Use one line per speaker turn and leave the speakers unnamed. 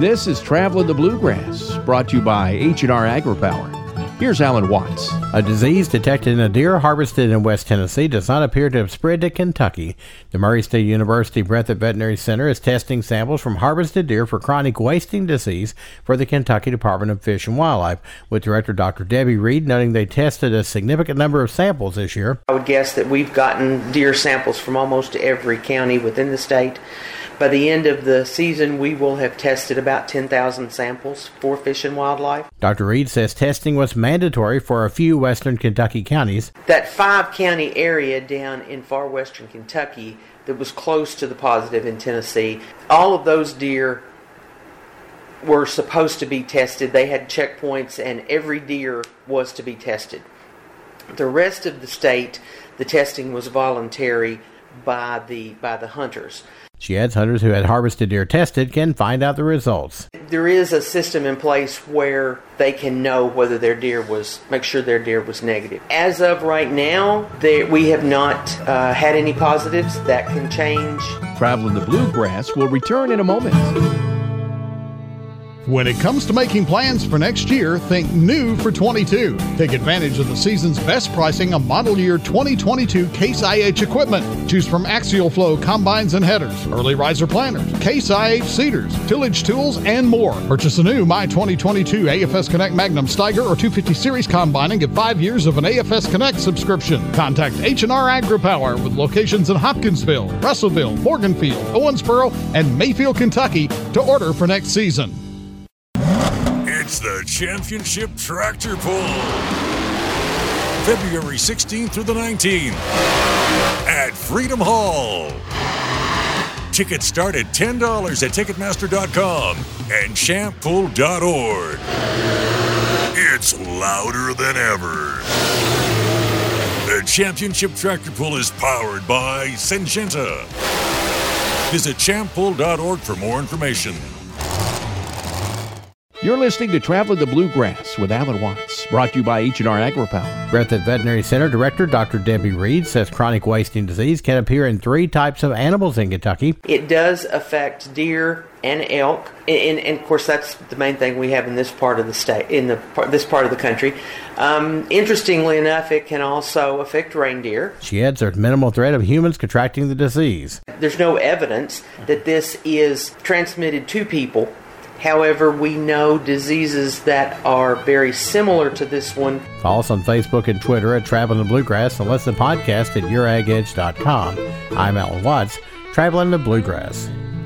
This is Traveling the Bluegrass, brought to you by H&R AgriPower. Here's Alan Watts.
A disease detected in a deer harvested in West Tennessee does not appear to have spread to Kentucky. The Murray State University Breathitt Veterinary Center is testing samples from harvested deer for chronic wasting disease for the Kentucky Department of Fish and Wildlife, with Director Dr. Debbie Reed noting they tested a significant number of samples this year.
I would guess that we've gotten deer samples from almost every county within the state. By the end of the season, we will have tested about 10,000 samples for Fish and Wildlife.
Dr. Reed says testing was mandatory for a few western Kentucky counties.
That 5-county area down in far western Kentucky that was close to the positive in Tennessee, all of those deer were supposed to be tested. They had checkpoints, and every deer was to be tested. The rest of the state, the testing was voluntary by the hunters.
She adds hunters who had harvested deer tested can find out the results.
There is a system in place where they can know whether make sure their deer was negative. As of right now, we have not had any positives. That can change.
Traveling the Bluegrass will return in a moment.
When it comes to making plans for next year, think new for 22. Take advantage of the season's best pricing on model year 2022 Case IH equipment. Choose from Axial Flow combines and headers, early riser planters, Case IH seeders, tillage tools, and more. Purchase a new My 2022 AFS Connect Magnum Steiger or 250 Series combine and get 5 years of an AFS Connect subscription. Contact H&R AgriPower with locations in Hopkinsville, Russellville, Morganfield, Owensboro, and Mayfield, Kentucky to order for next season.
It's the Championship Tractor Pull, February 16th through the 19th at Freedom Hall. Tickets start at $10 at Ticketmaster.com and champpull.org. It's louder than ever. The Championship Tractor Pull is powered by Syngenta. Visit champpull.org for more information.
You're listening to Traveling the Bluegrass with Alan Watts, brought to you by H&R AgriPower.
Breathitt Veterinary Center Director Dr. Debbie Reed says chronic wasting disease can appear in 3 types of animals in Kentucky.
It does affect deer and elk, and of course that's the main thing we have in this part of the state, this part of the country. Interestingly enough, it can also affect reindeer.
She adds there's minimal threat of humans contracting the disease.
There's no evidence that this is transmitted to people. However, we know diseases that are very similar to this one.
Follow us on Facebook and Twitter at Traveling the Bluegrass and listen to the podcast at YourAgEdge.com. I'm Alan Watts, Traveling the Bluegrass.